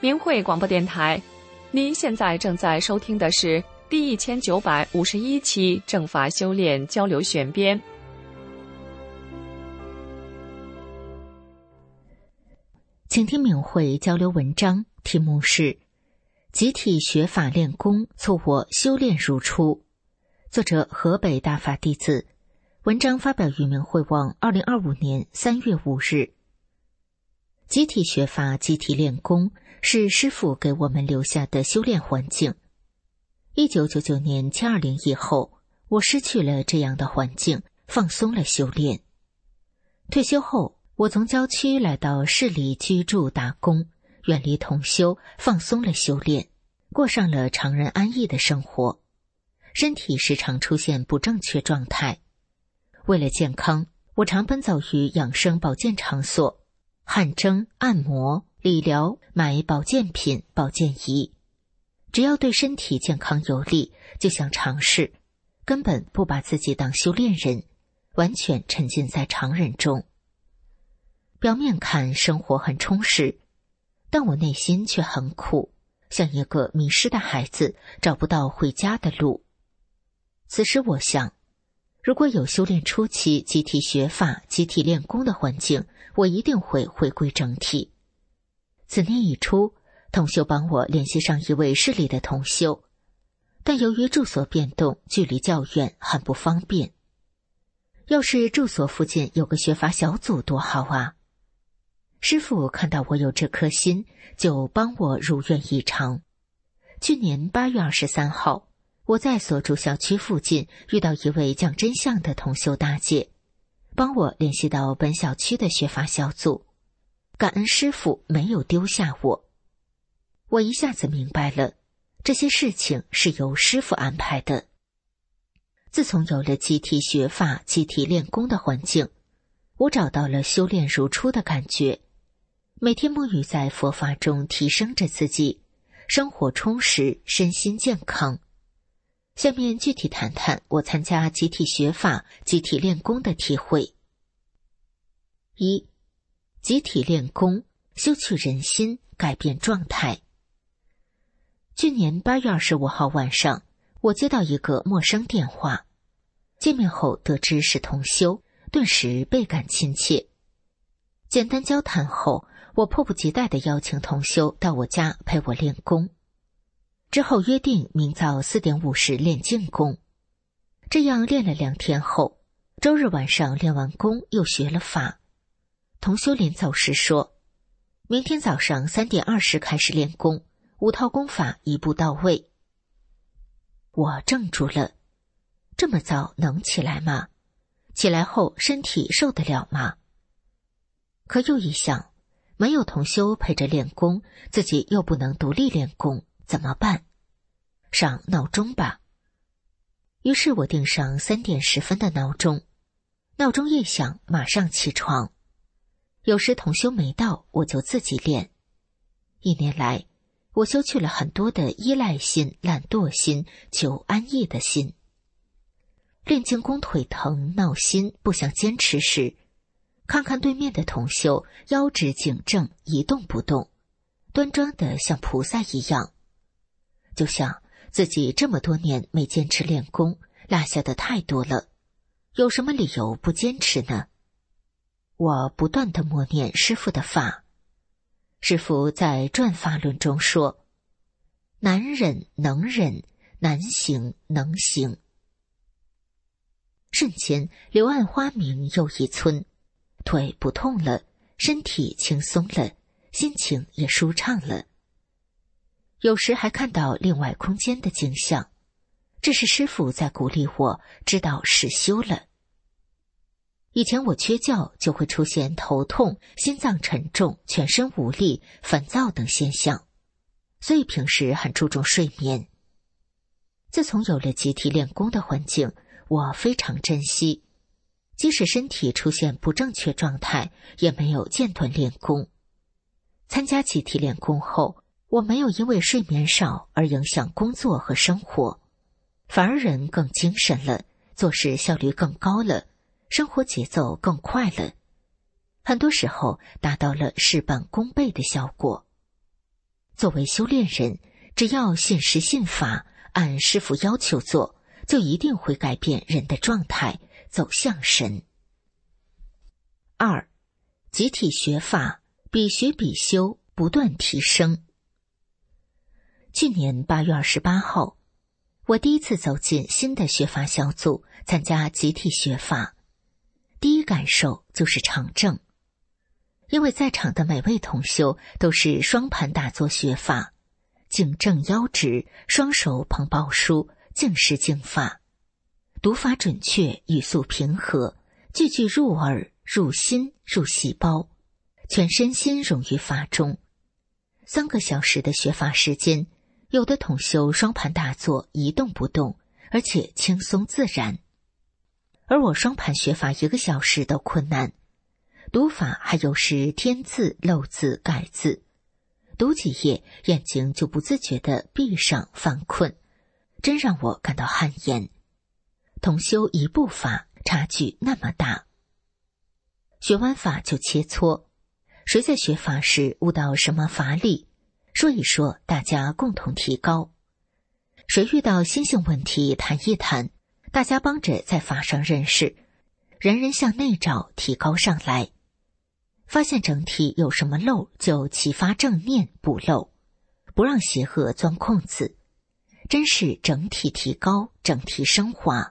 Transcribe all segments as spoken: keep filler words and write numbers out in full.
明慧广播电台，您现在正在收听的是第一千九百五十一期正法修炼交流选编。 请听明慧交流文章，题目是集体学法练功，促我修炼如初。作者河北大法弟子。文章发表于明慧网二零二五年三月五日。集体学法、集体练功是师父给我们留下的修炼环境。一九九九年七二零以后，我失去了这样的环境，放松了修炼。退休后，我从郊区来到市里居住打工，远离同修，放松了修炼，过上了常人安逸的生活。身体时常出现不正确状态。为了健康，我常奔走于养生保健场所，汗蒸、按摩、理疗，买保健品、保健仪。只要对身体健康有利，就想尝试，根本不把自己当修炼人，完全沉浸在常人中。表面看生活很充实，但我内心却很苦，像一个迷失的孩子，找不到回家的路。此时我想，如果有修炼初期集体学法、集体练功的环境，我一定会回归整体。此念一出，同修帮我联系上一位市里的同修，但由于住所变动，距离较远，很不方便。要是住所附近有个学法小组多好啊！师父看到我有这颗心，就帮我如愿以偿。去年八月二十三号，我在所住小区附近遇到一位讲真相的同修大姐，帮我联系到本小区的学法小组。感恩师父没有丢下我。我一下子明白了，这些事情是由师父安排的。自从有了集体学法、集体练功的环境，我找到了修炼如初的感觉。每天沐浴在佛法中，提升着自己，生活充实，身心健康。下面具体谈谈我参加集体学法、集体练功的体会。一、集体练功，修去人心，改变状态。去年八月二十五号晚上，我接到一个陌生电话，见面后得知是同修，顿时倍感亲切。简单交谈后，我迫不及待地邀请同修到我家陪我练功。之后约定明早四点五十练静功。这样练了两天后，周日晚上练完功又学了法。同修临走时说，明天早上三点二十开始练功，五套功法一步到位。我怔住了，这么早能起来吗？起来后身体受得了吗？可又一想，没有同修陪着练功，自己又不能独立练功，怎么办？上闹钟吧。于是我定上三点十分的闹钟，闹钟一响，马上起床。有时同修没到，我就自己练。一年来，我修去了很多的依赖心、懒惰心、求安逸的心。练静功腿疼、闹心、不想坚持时，看看对面的同修，腰直颈正，一动不动，端庄的像菩萨一样。就像自己这么多年没坚持练功，落下的太多了，有什么理由不坚持呢？我不断地默念师父的法。师父在转法论中说，难忍能忍，难行能行。瞬间柳暗花明又一村，腿不痛了，身体轻松了，心情也舒畅了。有时还看到另外空间的景象，这是师父在鼓励我知道实修了。以前我缺觉就会出现头痛、心脏沉重、全身无力、烦躁等现象，所以平时很注重睡眠。自从有了集体练功的环境，我非常珍惜，即使身体出现不正确状态，也没有间断练功。参加集体练功后，我没有因为睡眠少而影响工作和生活，反而人更精神了，做事效率更高了，生活节奏更快了，很多时候达到了事半功倍的效果。 作为修炼人，只要信师信法，按师父要求做，就一定会改变人的状态，走向神。二，集体学法，比学比修，不断提升。去年八月二十八号，我第一次走进新的学法小组，参加集体学法。第一感受就是常正，因为在场的每位同修都是双盘打坐学法，颈正腰直，双手捧宝书，静视经法，读法准确，语速平和，句句入耳，入心，入细胞，全身心融于法中。三个小时的学法时间，有的同修双盘打坐一动不动，而且轻松自然。而我双盘学法一个小时都困难，读法还有时添字漏字改字，读几页眼睛就不自觉地闭上犯困，真让我感到汗颜。同修一步法差距那么大。学完法就切磋，谁在学法时悟到什么法理，说一说，大家共同提高。谁遇到心性问题，谈一谈，大家帮着在法上认识，人人向内照，提高上来。发现整体有什么漏，就启发正念补漏，不让邪恶钻空子，真是整体提高，整体升华。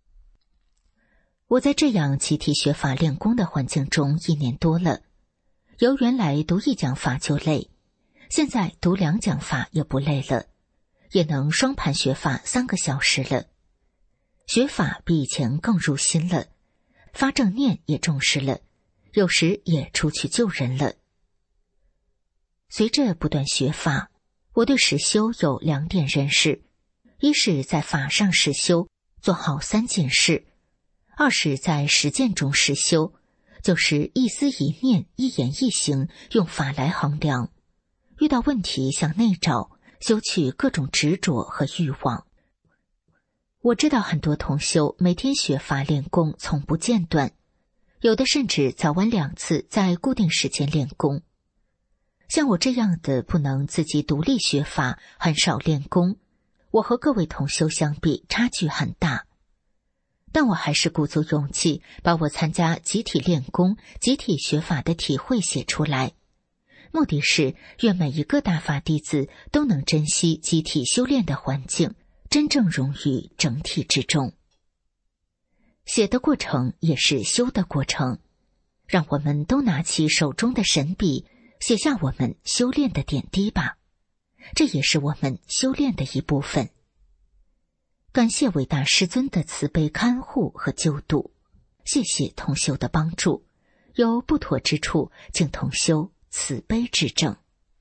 我在这样集体学法练功的环境中一年多了，由原来读一讲法就累，现在读两讲法也不累了，也能双盘学法三个小时了。学法比以前更入心了，发正念也重视了，有时也出去救人了。随着不断学法，我对实修有两点认识：一是在法上实修，做好三件事；二是在实践中实修，就是一思一念，一言一行，用法来衡量。遇到问题向内找，修去各种执着和欲望。我知道很多同修每天学法练功从不间断，有的甚至早晚两次在固定时间练功。像我这样的不能自己独立学法，很少练功，我和各位同修相比差距很大。但我还是鼓足勇气，把我参加集体练功、集体学法的体会写出来，目的是愿每一个大法弟子都能珍惜集体修炼的环境，真正融于整体之中。写的过程也是修的过程，让我们都拿起手中的神笔，写下我们修炼的点滴吧，这也是我们修炼的一部分。感谢伟大师尊的慈悲看护和救度，谢谢同修的帮助，有不妥之处，请同修慈悲指正。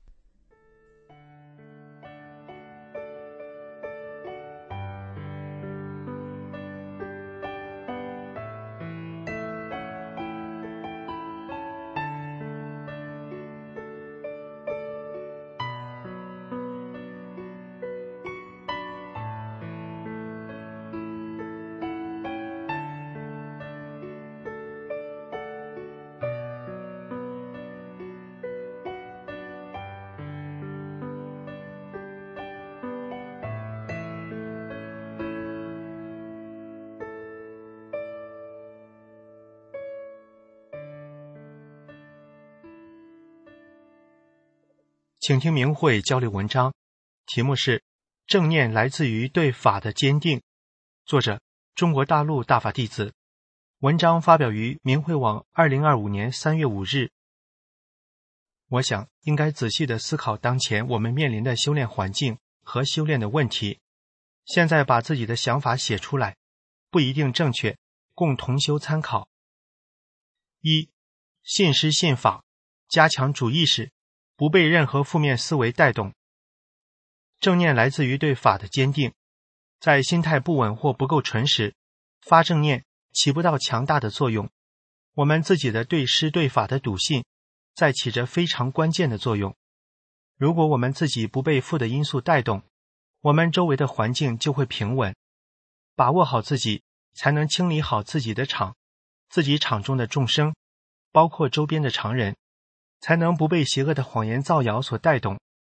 请听明慧交流文章，题目是正念来自于对法的坚定，作者中国大陆大法弟子，文章发表于明慧网二零二五年三月五日。我想应该仔细地思考当前我们面临的修炼环境和修炼的问题，现在把自己的想法写出来，不一定正确，供同修参考。一、信师信法，加强主意识，不被任何负面思维带动。正念来自于对法的坚定，在心态不稳或不够纯时，发正念起不到强大的作用。我们自己的对师对法的笃信，在起着非常关键的作用。如果我们自己不被负的因素带动，我们周围的环境就会平稳。把握好自己，才能清理好自己的场，自己场中的众生，包括周边的常人，才能不被邪恶的谎言造谣所带动。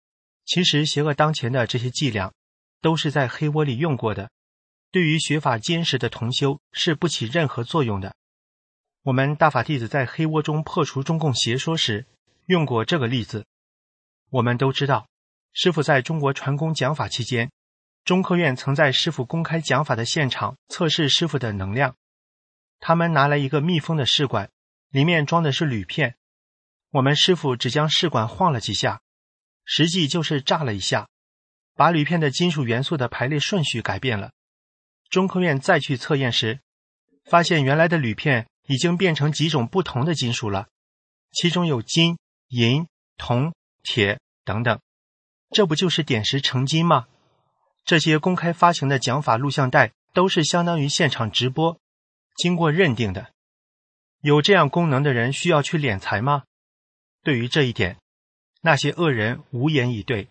其实邪恶当前的这些伎俩都是在黑窝里用过的，对于学法坚实的同修是不起任何作用的。我们大法弟子在黑窝中破除中共邪说时用过这个例子。我们都知道，师父在中国传功讲法期间，中科院曾在师父公开讲法的现场测试师父的能量。他们拿来一个密封的试管，里面装的是铝片，我们师父只将试管晃了几下，实际就是炸了一下，把铝片的金属元素的排列顺序改变了。中科院再去测验时，发现原来的铝片已经变成几种不同的金属了，其中有金、银、铜、铁等等。这不就是点石成金吗？这些公开发行的讲法录像带都是相当于现场直播，经过认定的。有这样功能的人需要去敛财吗？对于这一点，那些恶人无言以对。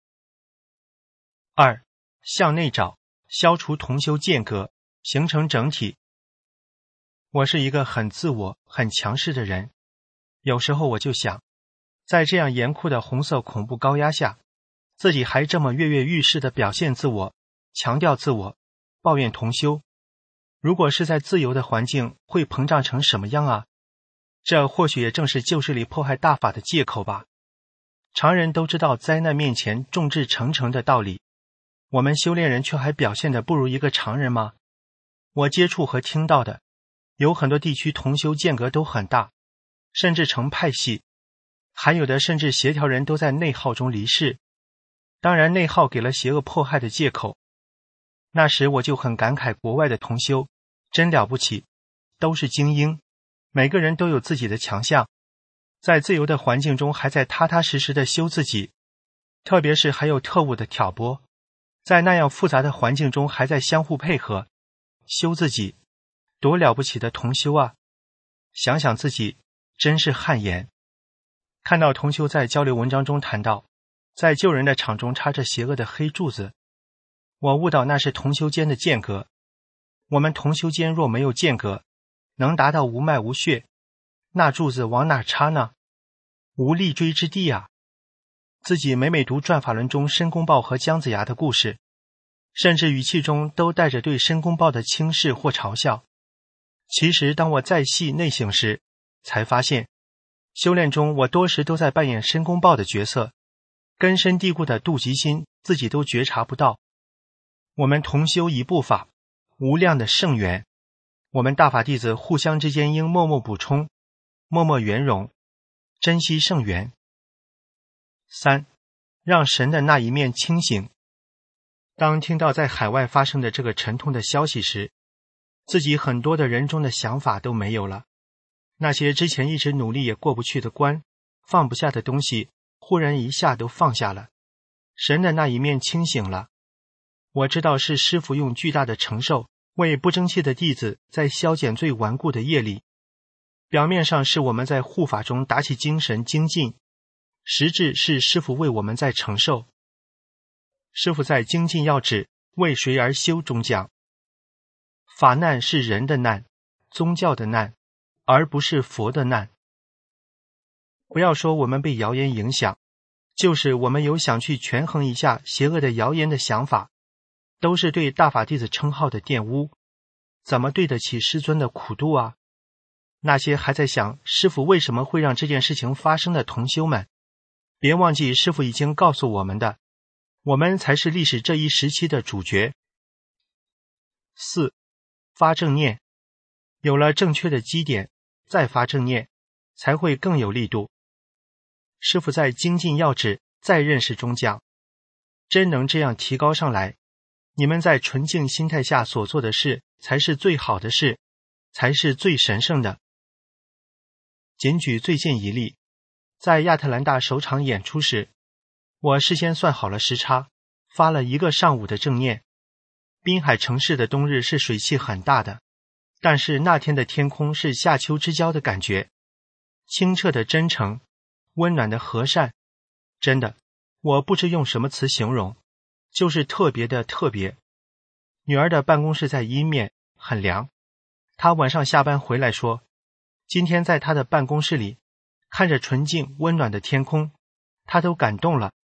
二、向内找，消除同修间隔，形成整体。我是一个很自我、很强势的人，有时候我就想，在这样严酷的红色恐怖高压下，自己还这么跃跃欲试地表现自我，强调自我，抱怨同修。如果是在自由的环境，会膨胀成什么样啊？这或许也正是旧势力迫害大法的借口吧。常人都知道灾难面前众志成城的道理，我们修炼人却还表现得不如一个常人吗？我接触和听到的，有很多地区同修间隔都很大，甚至成派系，还有的甚至协调人都在内耗中离世。当然内耗给了邪恶迫害的借口。那时我就很感慨国外的同修真了不起，都是精英，每个人都有自己的强项，在自由的环境中还在踏踏实实地修自己，特别是还有特务的挑拨，在那样复杂的环境中还在相互配合修自己，多了不起的同修啊！想想自己真是汗颜。看到同修在交流文章中谈到，在救人的场中插着邪恶的黑柱子，我悟到那是同修间的间隔。我们同修间若没有间隔，能达到无脉无血，那柱子往哪插呢？无立锥之地啊！自己每每读转法轮中申公豹和姜子牙的故事，甚至语气中都带着对申公豹的轻视或嘲笑。其实当我再细内省时，才发现修炼中我多时都在扮演申公豹的角色，根深蒂固的妒忌心自己都觉察不到。我们同修一部法，无量的圣缘，我们大法弟子互相之间应默默补充，默默圆融，珍惜圣缘。三、让神的那一面清醒。当听到在海外发生的这个沉痛的消息时，自己很多的人中的想法都没有了，那些之前一直努力也过不去的关，放不下的东西，忽然一下都放下了，神的那一面清醒了。我知道是师父用巨大的承受为不争气的弟子在消减最顽固的业力，表面上是我们在护法中打起精神精进，实质是师父为我们在承受。师父在精进要旨为谁而修中讲，法难是人的难，宗教的难，而不是佛的难。不要说我们被谣言影响，就是我们有想去权衡一下邪恶的谣言的想法，都是对大法弟子称号的玷污，怎么对得起师尊的苦度啊？那些还在想师父为什么会让这件事情发生的同修们，别忘记师父已经告诉我们的，我们才是历史这一时期的主角。四、发正念，有了正确的基点，再发正念，才会更有力度。师父在精进要旨再认识中讲，真能这样提高上来，你们在纯净心态下所做的事才是最好的事，才是最神圣的。仅举最近一例，在亚特兰大首场演出时，我事先算好了时差，发了一个上午的正念。滨海城市的冬日是水汽很大的，但是那天的天空是夏秋之交的感觉，清澈的真诚，温暖的和善，真的，我不知用什么词形容，就是特别的特别。女儿的办公室在阴面，很凉。她晚上下班回来说，今天在她的办公室里，看着纯净温暖的天空，她都感动了。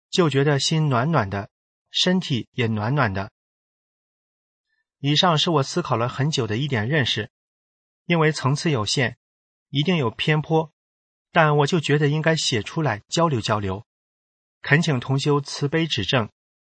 就觉得心暖暖的，身体也暖暖的。以上是我思考了很久的一点认识，因为层次有限，一定有偏颇，但我就觉得应该写出来交流交流，恳请同修慈悲指正。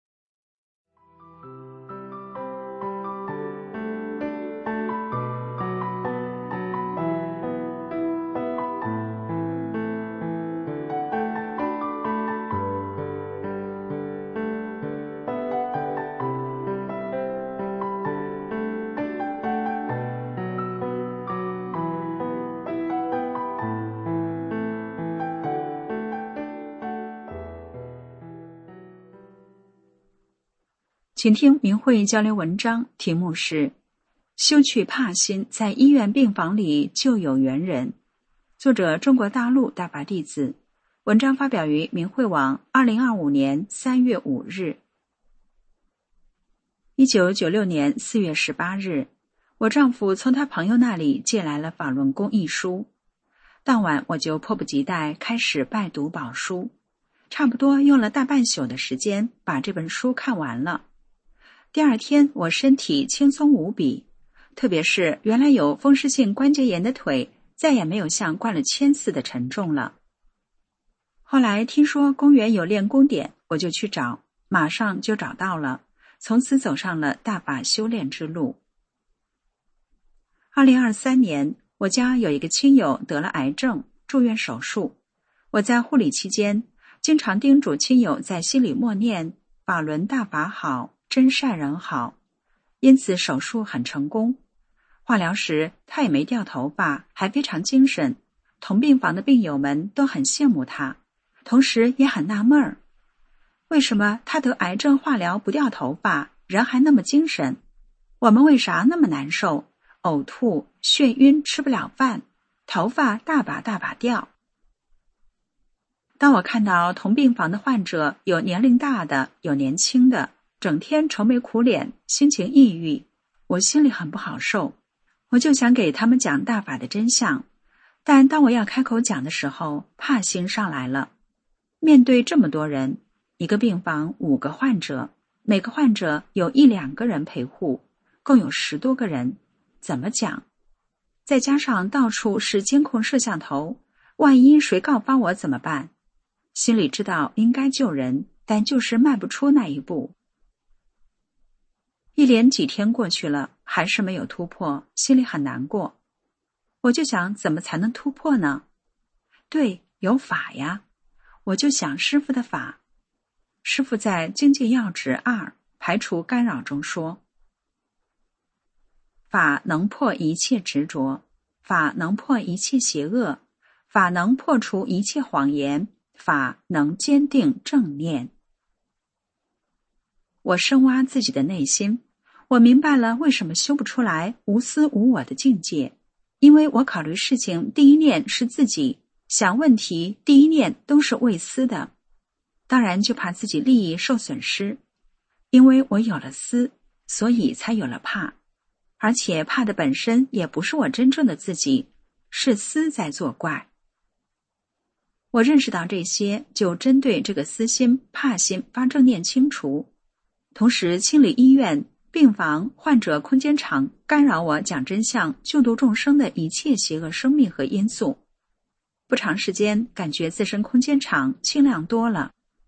请听明慧交流文章，题目是修去怕心，在医院病房里救有缘人。作者中国大陆大法弟子。文章发表于明慧网二零二五年三月五日。一九九六年四月十八日，我丈夫从他朋友那里借来了《法轮功》一书，当晚我就迫不及待开始拜读宝书，差不多用了大半宿的时间把这本书看完了。第二天我身体轻松无比，特别是原来有风湿性关节炎的腿再也没有像灌了铅似的沉重了。后来听说公园有练功点，我就去找，马上就找到了，从此走上了大法修炼之路。二零二三年，我家有一个亲友得了癌症，住院手术。我在护理期间，经常叮嘱亲友在心里默念法轮大法好，真善人好，因此手术很成功。化疗时他也没掉头发，还非常精神，同病房的病友们都很羡慕他，同时也很纳闷儿，为什么他得癌症化疗不掉头发，人还那么精神？我们为啥那么难受，呕吐、眩晕，吃不了饭，头发大把大把掉？当我看到同病房的患者有年龄大的，有年轻的，整天愁眉苦脸，心情抑郁，我心里很不好受。我就想给他们讲大法的真相，但当我要开口讲的时候，怕心上来了。面对这么多人，一个病房五个患者，每个患者有一两个人陪护，共有十多个人，怎么讲？再加上到处是监控摄像头，万一谁告发我怎么办？心里知道应该救人，但就是迈不出那一步。一连几天过去了，还是没有突破，心里很难过。我就想，怎么才能突破呢？对，有法呀。我就想师父的法。师父在《经济要旨二排除干扰》中说，法能破一切执着，法能破一切邪恶，法能破除一切谎言，法能坚定正念。我深挖自己的内心，我明白了为什么修不出来无私无我的境界，因为我考虑事情第一念是自己，想问题第一念都是为私的，当然就怕自己利益受损失。因为我有了私，所以才有了怕，而且怕的本身也不是我真正的自己，是私在作怪。我认识到这些，就针对这个私心、怕心发正念清除，同时清理医院、病房、患者空间场干扰我讲真相、救度众生的一切邪恶生命和因素。不长时间，感觉自身空间场清亮多了。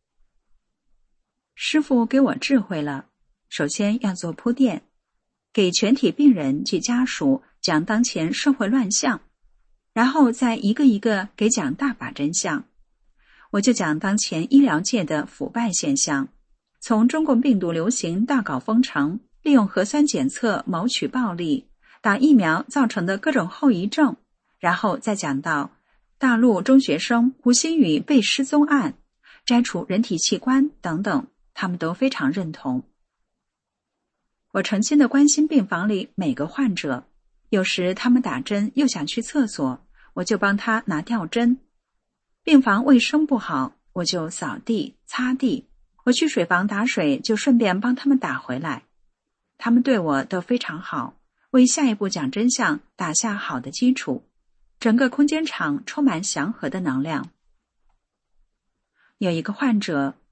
师父给我智慧了，首先要做铺垫，给全体病人及家属讲当前社会乱象，然后再一个一个给讲大法真相。我就讲当前医疗界的腐败现象，从中共病毒流行大搞封城，利用核酸检测谋取暴利，打疫苗造成的各种后遗症，然后再讲到大陆中学生胡鑫宇被失踪案，摘除人体器官等等，他们都非常认同。我诚心地关心病房里每个患者，有时他们打针又想去厕所，我就帮他拿吊针。病房卫生不好，我就扫地、擦地。我去水房打水，就顺便帮他们打回来。他们对我都非常好，为下一步讲真相打下好的基础。整个空间场充满祥和的能量。有一个患者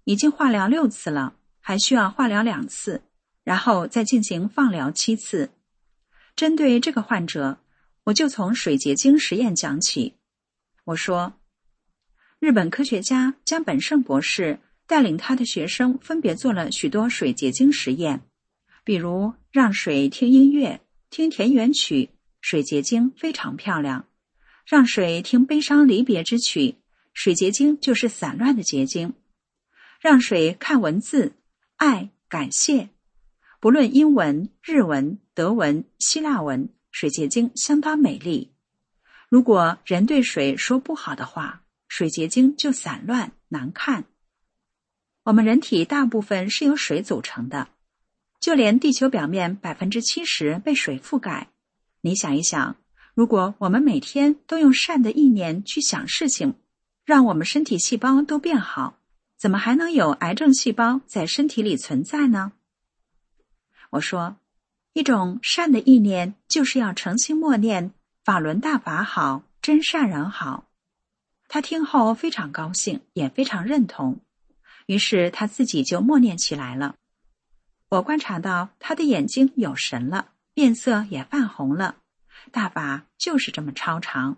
已经化疗六次了，还需要化疗两次，然后再进行放疗七次。针对这个患者，我就从水结晶实验讲起。我说，日本科学家江本胜博士带领他的学生分别做了许多水结晶实验，比如让水听音乐，听田园曲，水结晶非常漂亮；让水听悲伤离别之曲，水结晶就是散乱的结晶；让水看文字，爱、感谢，不论英文、日文、德文、希腊文，水结晶相当美丽。如果人对水说不好的话，水结晶就散乱难看。我们人体大部分是由水组成的，就连地球表面 百分之七十 被水覆盖。你想一想，如果我们每天都用善的意念去想事情，让我们身体细胞都变好，怎么还能有癌症细胞在身体里存在呢？我说，一种善的意念就是要诚心默念法轮大法好，真善人好。他听后非常高兴，也非常认同，于是他自己就默念起来了。我观察到他的眼睛有神了，面色也泛红了，大法就是这么超常。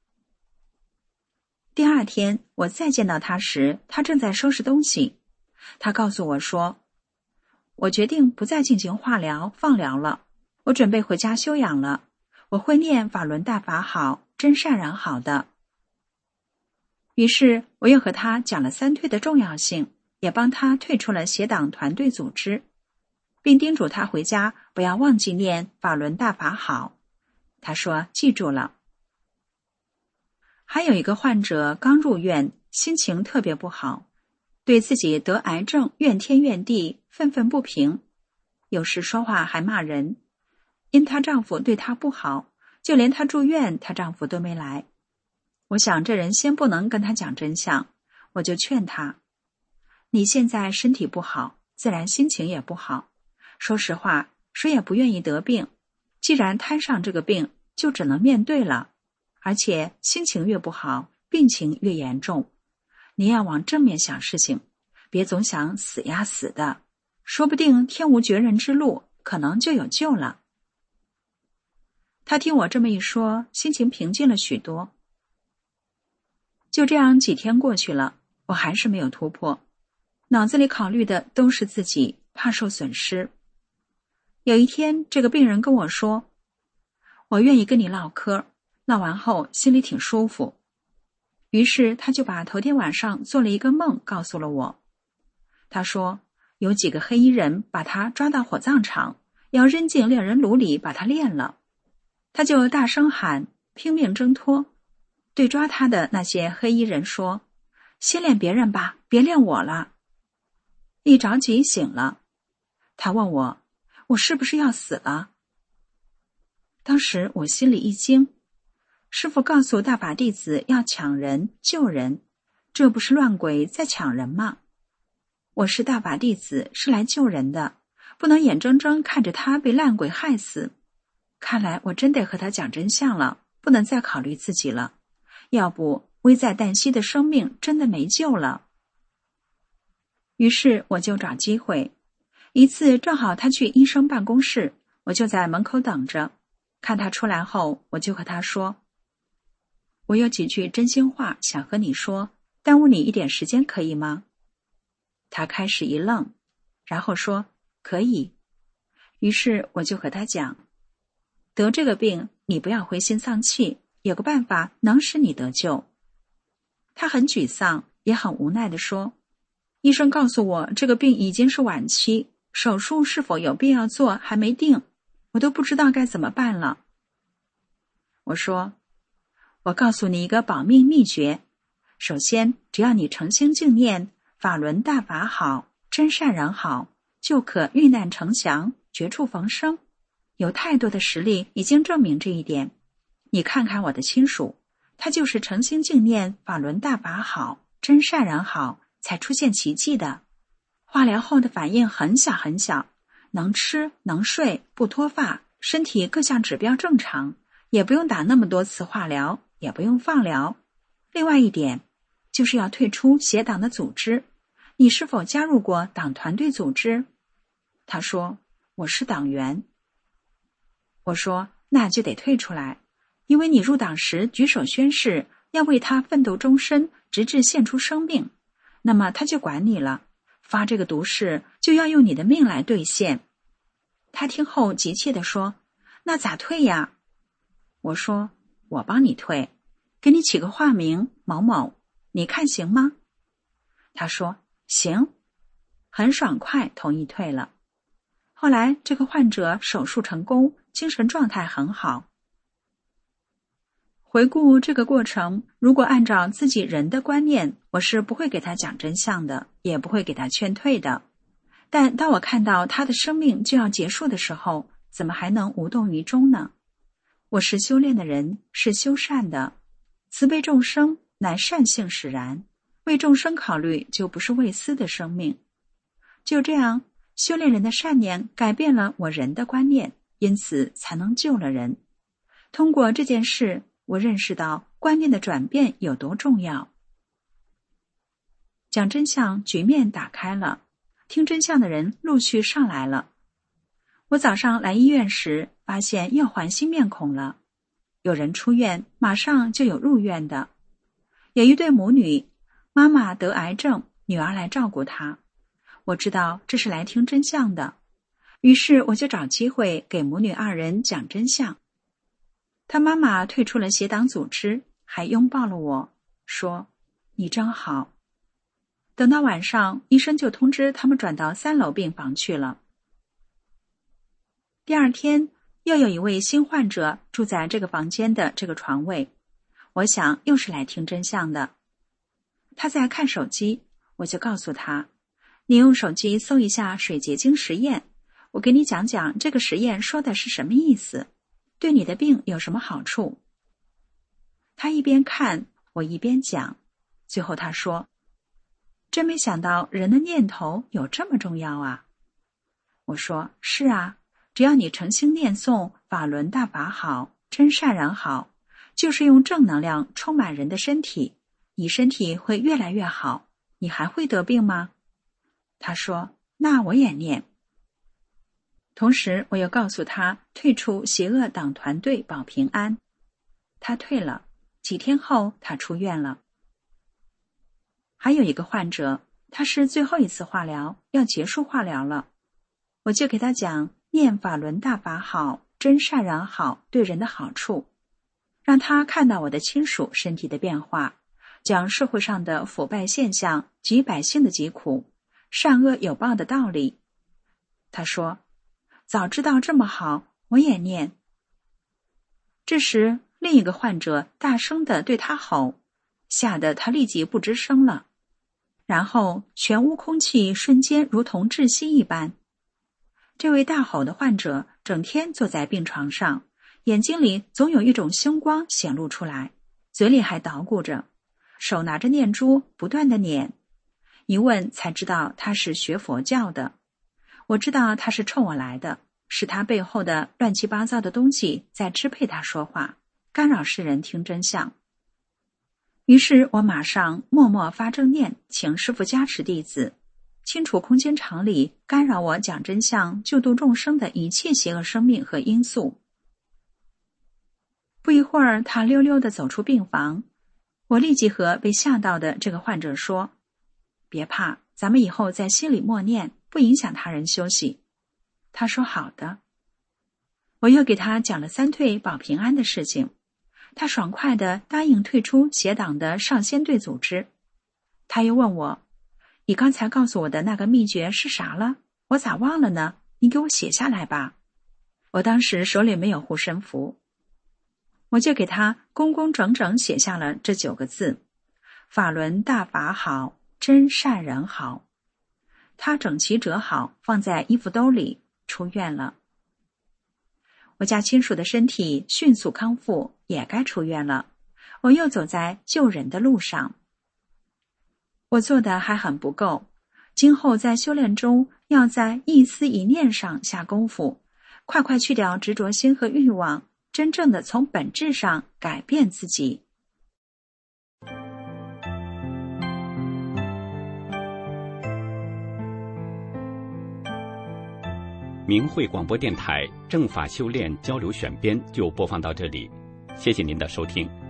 第二天我再见到他时，他正在收拾东西。他告诉我说，我决定不再进行化疗、放疗了，我准备回家休养了，我会念法轮大法好，真善人好的。于是我又和他讲了三退的重要性，也帮他退出了协党团队组织，并叮嘱他回家不要忘记念法轮大法好。他说记住了。还有一个患者刚入院，心情特别不好，对自己得癌症怨天怨地，愤愤不平，有时说话还骂人。因她丈夫对她不好，就连她住院她丈夫都没来。我想这人先不能跟她讲真相，我就劝她，你现在身体不好，自然心情也不好，说实话，谁也不愿意得病，既然摊上这个病，就只能面对了，而且心情越不好，病情越严重。你要往正面想事情，别总想死呀死的，说不定天无绝人之路，可能就有救了。他听我这么一说，心情平静了许多。就这样几天过去了，我还是没有突破，脑子里考虑的都是自己，怕受损失。有一天，这个病人跟我说，我愿意跟你唠嗑，唠完后心里挺舒服。于是他就把头天晚上做了一个梦告诉了我。他说，有几个黑衣人把他抓到火葬场，要扔进炼人炉里把他炼了。他就大声喊，拼命挣脱，对抓他的那些黑衣人说，先炼别人吧，别炼我了。一着急醒了，他问我，我是不是要死了？当时我心里一惊，师父告诉大法弟子要抢人救人，这不是乱鬼在抢人吗？我是大法弟子，是来救人的，不能眼睁睁看着他被烂鬼害死。看来我真得和他讲真相了，不能再考虑自己了，要不危在旦夕的生命真的没救了。于是我就找机会，一次正好他去医生办公室，我就在门口等着，看他出来后，我就和他说，我有几句真心话想和你说，耽误你一点时间可以吗？他开始一愣，然后说可以。于是我就和他讲，得这个病你不要灰心丧气，有个办法能使你得救。他很沮丧，也很无奈地说，医生告诉我这个病已经是晚期，手术是否有必要做还没定，我都不知道该怎么办了。我说，我告诉你一个保命秘诀，首先只要你诚心敬念法轮大法好，真善人好，就可遇难成祥，绝处逢生。有太多的实例已经证明这一点。你看看我的亲属，他就是诚心敬念法轮大法好，真善人好，才出现奇迹的。化疗后的反应很小很小，能吃能睡不脱发，身体各项指标正常，也不用打那么多次化疗，也不用放疗。另外一点就是要退出邪党的组织， 你是否加入过党团队组织？他说，我是党员。我说，那就得退出来，因为你入党时举手宣誓要为他奋斗终身，直至献出生命，那么他就管你了，发这个毒誓就要用你的命来兑现。他听后急切地说，那咋退呀？我说，我帮你退，给你起个化名某某，你看行吗？他说行，很爽快同意退了。后来这个患者手术成功，精神状态很好。回顾这个过程，如果按照自己人的观念，我是不会给他讲真相的，也不会给他劝退的。但当我看到他的生命就要结束的时候，怎么还能无动于衷呢？我是修炼的人，是修善的，慈悲众生乃善性使然，为众生考虑就不是为私的生命。就这样，修炼人的善念改变了我人的观念，因此才能救了人。通过这件事，我认识到观念的转变有多重要。讲真相，局面打开了，听真相的人陆续上来了。我早上来医院时，发现又换新面孔了。有人出院，马上就有入院的。有一对母女，妈妈得癌症，女儿来照顾她。我知道这是来听真相的，于是我就找机会给母女二人讲真相。她妈妈退出了邪党组织，还拥抱了我，说：“你真好。”等到晚上，医生就通知他们转到三楼病房去了。第二天，又有一位新患者住在这个房间的这个床位，我想又是来听真相的。他在看手机，我就告诉他：“你用手机搜一下水结晶实验，我给你讲讲这个实验说的是什么意思，对你的病有什么好处。”他一边看，我一边讲，最后他说：“真没想到人的念头有这么重要啊。”我说：“是啊，只要你诚心念诵法轮大法好，真善人好，就是用正能量充满人的身体，你身体会越来越好，你还会得病吗？”他说：“那我也念。”同时我又告诉他退出邪恶党团队保平安。他退了，几天后他出院了。还有一个患者，他是最后一次化疗，要结束化疗了，我就给他讲念法轮大法好，真善人好对人的好处，让他看到我的亲属身体的变化，讲社会上的腐败现象及百姓的疾苦，善恶有报的道理。他说：“早知道这么好，我也念。”这时另一个患者大声地对他吼，吓得他立即不吱声了，然后全屋空气瞬间如同窒息一般。这位大吼的患者整天坐在病床上，眼睛里总有一种凶光显露出来，嘴里还捣鼓着，手拿着念珠不断地捻。一问才知道他是学佛教的。我知道他是冲我来的，是他背后的乱七八糟的东西在支配他说话，干扰世人听真相。于是我马上默默发正念，请师父加持弟子，清除空间场里干扰我讲真相救度众生的一切邪恶生命和因素。不一会儿，他溜溜地走出病房。我立即和被吓到的这个患者说：“别怕，咱们以后在心里默念，不影响他人休息。”他说好的。我又给他讲了三退保平安的事情，他爽快地答应退出邪党的上仙队组织。他又问我：“你刚才告诉我的那个秘诀是啥了？我咋忘了呢？你给我写下来吧。”我当时手里没有护身符，我就给他工工整整写下了这九个字：法轮大法好，真善人好。他整齐折好，放在衣服兜里，出院了。我家亲属的身体迅速康复，也该出院了。我又走在救人的路上。我做的还很不够，今后在修炼中要在一思一念上下功夫，快快去掉执着心和欲望，真正的从本质上改变自己。 明慧广播电台正法修炼交流选编就播放到这里，谢谢您的收听。